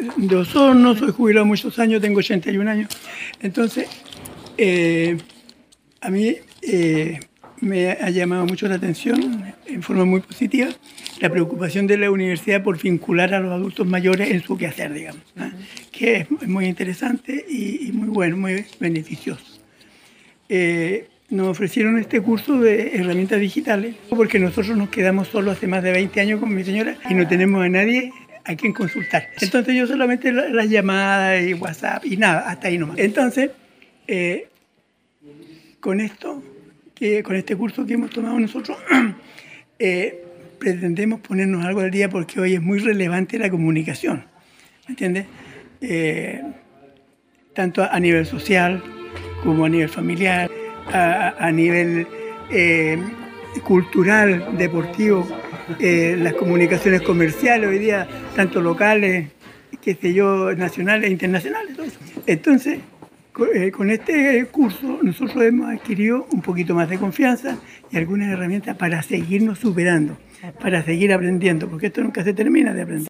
de Osorno, soy jubilado muchos años, tengo 81 años. Entonces, a mí me ha llamado mucho la atención, en forma muy positiva, la preocupación de la universidad por vincular a los adultos mayores en su quehacer, digamos, ¿no? Que es muy interesante y muy bueno, muy beneficioso. Nos ofrecieron este curso de herramientas digitales porque nosotros nos quedamos solos hace más de 20 años con mi señora y no tenemos a nadie a quien consultar. Entonces yo solamente las llamadas y WhatsApp y nada, hasta ahí nomás. Entonces, con este curso que hemos tomado nosotros, pretendemos ponernos algo al día porque hoy es muy relevante la comunicación, ¿me entiendes? Tanto a nivel social como a nivel familiar, a nivel cultural, deportivo, las comunicaciones comerciales hoy día, tanto locales, qué sé yo, nacionales e internacionales, todo eso. Entonces, con este curso nosotros hemos adquirido un poquito más de confianza y algunas herramientas para seguirnos superando, para seguir aprendiendo, porque esto nunca se termina de aprender.